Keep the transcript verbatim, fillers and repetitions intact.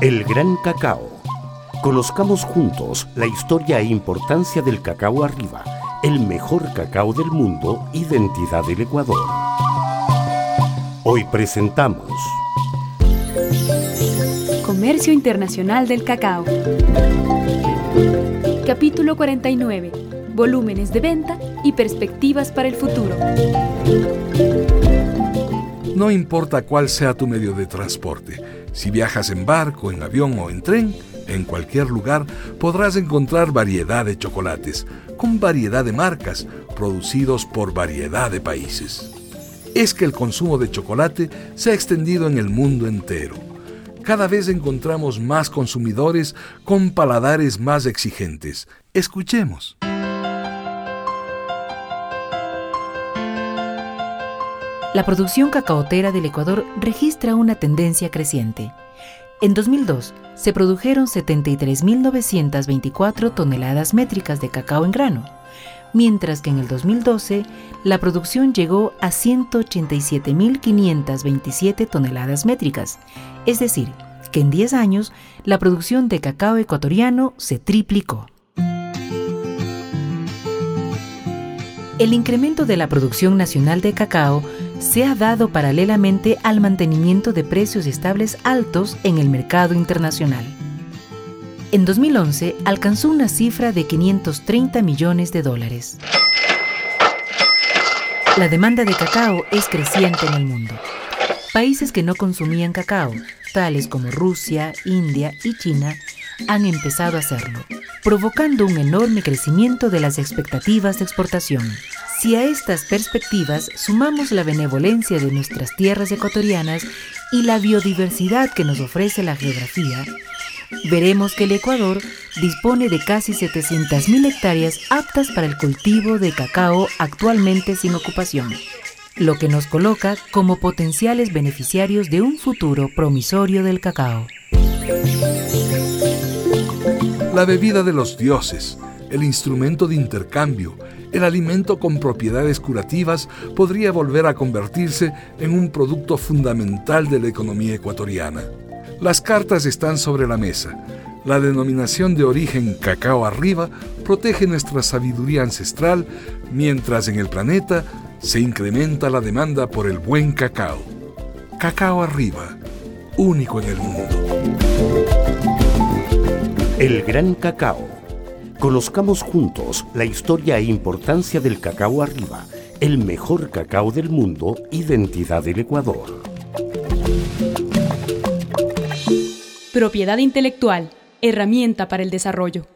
El gran cacao. Conozcamos juntos la historia e importancia del cacao arriba, el mejor cacao del mundo, identidad del Ecuador. Hoy presentamos Comercio Internacional del Cacao. Capítulo cuarenta y nueve. Volúmenes de venta y perspectivas para el futuro. No importa cuál sea tu medio de transporte, si viajas en barco, en avión o en tren, en cualquier lugar podrás encontrar variedad de chocolates, con variedad de marcas, producidos por variedad de países. Es que el consumo de chocolate se ha extendido en el mundo entero. Cada vez encontramos más consumidores con paladares más exigentes. Escuchemos. La producción cacaotera del Ecuador registra una tendencia creciente. En dos mil dos se produjeron setenta y tres mil novecientas veinticuatro toneladas métricas de cacao en grano, mientras que en el dos mil doce la producción llegó a ciento ochenta y siete mil quinientas veintisiete toneladas métricas, es decir, que en diez años la producción de cacao ecuatoriano se triplicó. El incremento de la producción nacional de cacao se ha dado paralelamente al mantenimiento de precios estables altos en el mercado internacional. En dos mil once alcanzó una cifra de quinientos treinta millones de dólares. La demanda de cacao es creciente en el mundo. Países que no consumían cacao, tales como Rusia, India y China, han empezado a hacerlo, provocando un enorme crecimiento de las expectativas de exportación. Si a estas perspectivas sumamos la benevolencia de nuestras tierras ecuatorianas y la biodiversidad que nos ofrece la geografía, veremos que el Ecuador dispone de casi setecientas mil hectáreas aptas para el cultivo de cacao actualmente sin ocupación, lo que nos coloca como potenciales beneficiarios de un futuro promisorio del cacao. La bebida de los dioses, el instrumento de intercambio, el alimento con propiedades curativas podría volver a convertirse en un producto fundamental de la economía ecuatoriana. Las cartas están sobre la mesa. La denominación de origen cacao arriba protege nuestra sabiduría ancestral, mientras en el planeta se incrementa la demanda por el buen cacao. Cacao arriba, único en el mundo. El gran cacao. Conozcamos juntos la historia e importancia del cacao arriba, el mejor cacao del mundo, identidad del Ecuador. Propiedad intelectual, herramienta para el desarrollo.